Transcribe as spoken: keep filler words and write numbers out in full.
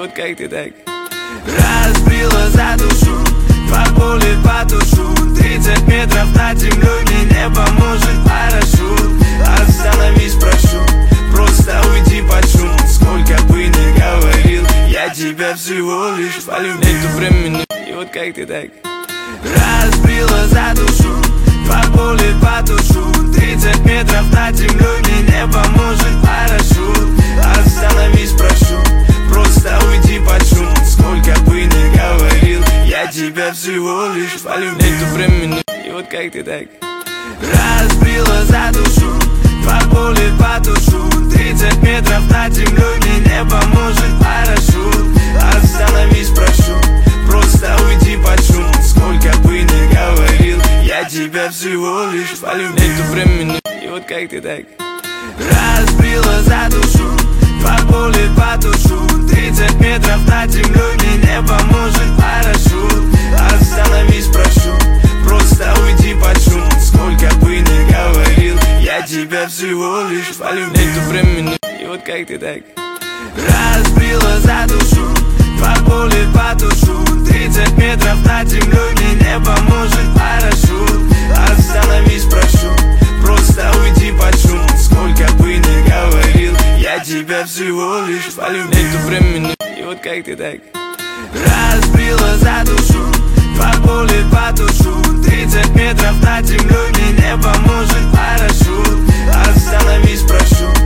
вот как ты так разбила за душу, два боли потушу. Тридцать метров над землей, мне не поможет парашют. Остановись, прошу, просто уйди под шум. Сколько бы ни говорил, я тебя всего лишь полюбил. Нету времени, и вот как ты так разбила за душу, два боли потушу. Тридцать метров над землей, мне не поможет парашют. Остановись, прошу, просто уйди под шум. Сколько бы ни говорил, я тебя всего лишь полюбил. Нету времени, и вот как ты так разбила за душу, два боли потушу. Тридцать метров над землей, мне не поможет парашют. Остановись, прошу, просто уйди под шум. Сколько бы ни говорил, я тебя всего лишь полюбил. Нету времени, и вот как ты так разбила за душу, два боли потушу. Тридцать метров над землей, мне не поможет парашют. Остановись, прошу, просто уйди под шум. Сколько бы ни говорил, я тебя всего лишь полюбил. Нету времени, и вот как ты так разбила за душу, два боли потушу. Тридцать метров над землей, мне не поможет парашют. Остановись, прошу, просто уйди под шум. Сколько бы ни говорил, я тебя всего лишь полюбил. Нету времени, и вот как ты так разбила за душу, два боли потушу. Тридцать метров над землей, мне не поможет парашют. Остановись, прошу,